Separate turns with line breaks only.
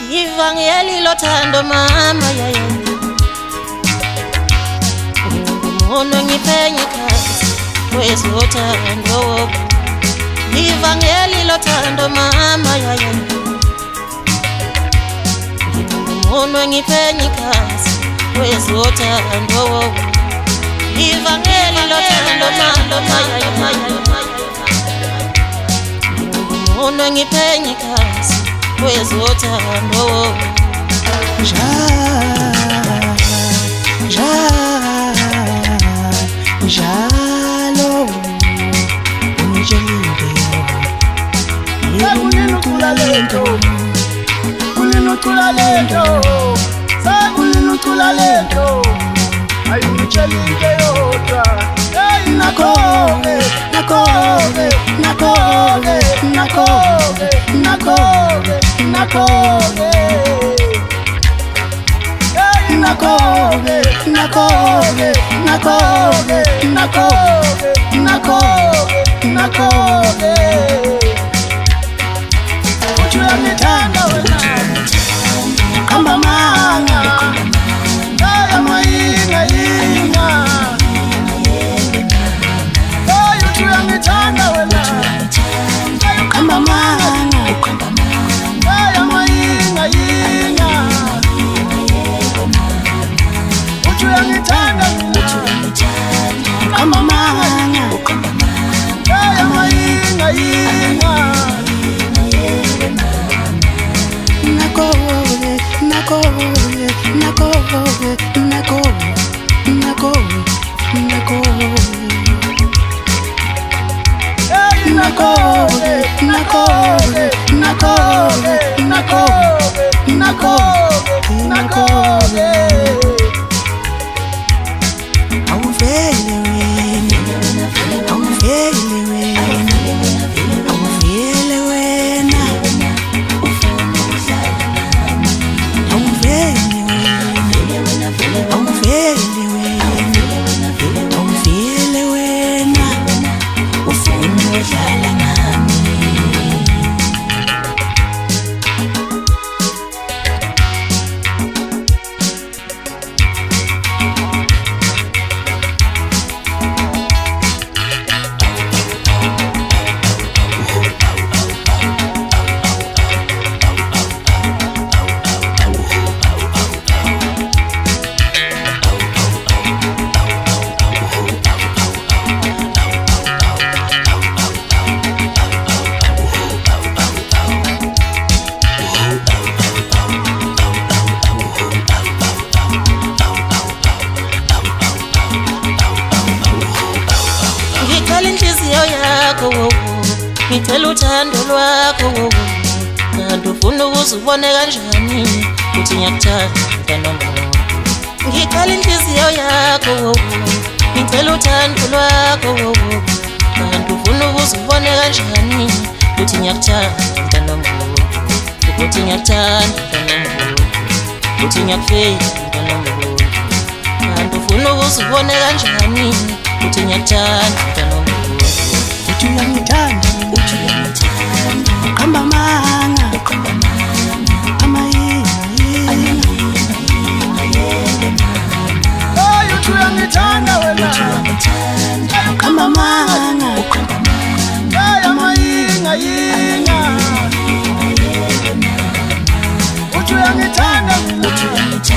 Ivangeli lothando mama yaya Ngono ngiphenye kasi wezothando Ivangeli lothando mama yaya Ngono ngiphenye kasi wezothando Ivangeli lothando mama yaya Ngono ngiphenye kasi wezothando Jalo unjelinde
Kunenocula lento Kunenocula lento Ayunjelinde yodwa Nakoge Uchu ya mitanda wena Kamba manga Kama inga Uchu ya mitanda wena Kamba manga Kama inga Uchu ya mitanda Kamba manga Kama inga
Ngicela uthando lwakho kanti ufuna ukuzibone kanjani uthi ngiyakuthanda mntwana Ngicela inhliziyo yakho ngicela uthando lwakho kanti ufuna ukuzibone kanjani uthi ngiyakuthanda mntwana uthi ngiyakuthanda mntwana uthi ngiyakufela mntwana kanti ufuna ukuzibone kanjani uthi ngiyakuthanda mntwana
Uchu ya mitanda Kamba manga Kama Uchu ya mitanda wena Kamba manga Kama Uchu ya mitanda